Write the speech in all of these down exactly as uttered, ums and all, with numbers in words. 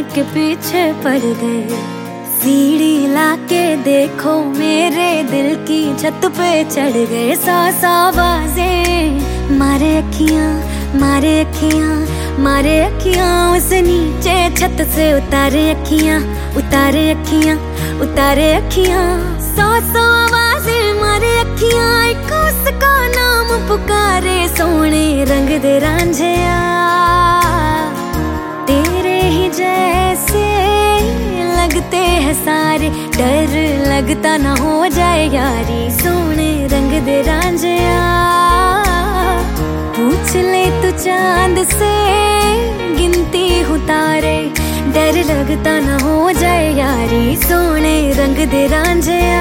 के पीछे पड़ गए। सीढ़ी लाके देखो मेरे दिल की छत पे चढ़ गए। सा सा आवाजें मारे अखियां मारे अखियां मारे अखियां उस नीचे छत से उतारे अखियां उतारे अखियां उतारे अखियां। सौ सौ आवाजें मारे अखियां एक उसका नाम पुकारे। सोने रंग दे रांझिया तेरे ही जैसे लगते हैं सारे। डर लगता ना हो जाए यारी। सोने रंग दे रांझिया पूछ ले तू चांद से गिनती हूँ तारे। डर लगता ना हो जाए यारी। सोने रंग दे रांझिया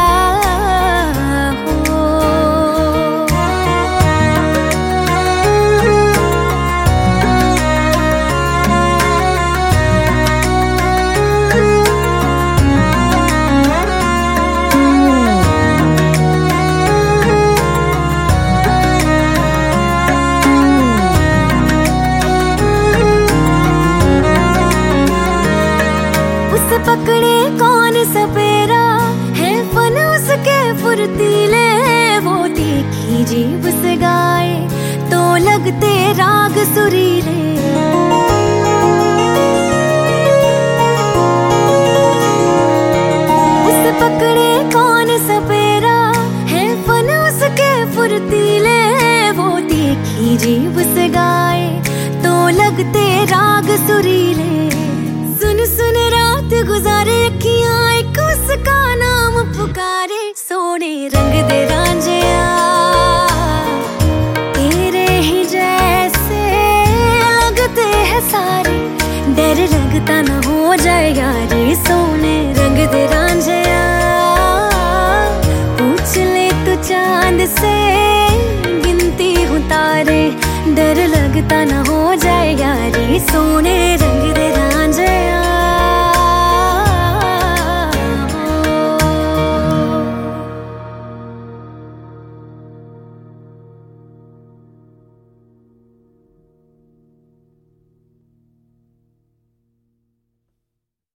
पकड़े कौन सपेरा है फन उसके फुर्तीले। वो देखी जीभ से गाए तो लगते राग सुरीले। उसे पकड़े कौन सपेरा है फन उसके फुर्तीले। वो देखी जीभ से गाए तो लगते राग सुरीले। सुन सुन रात गुजार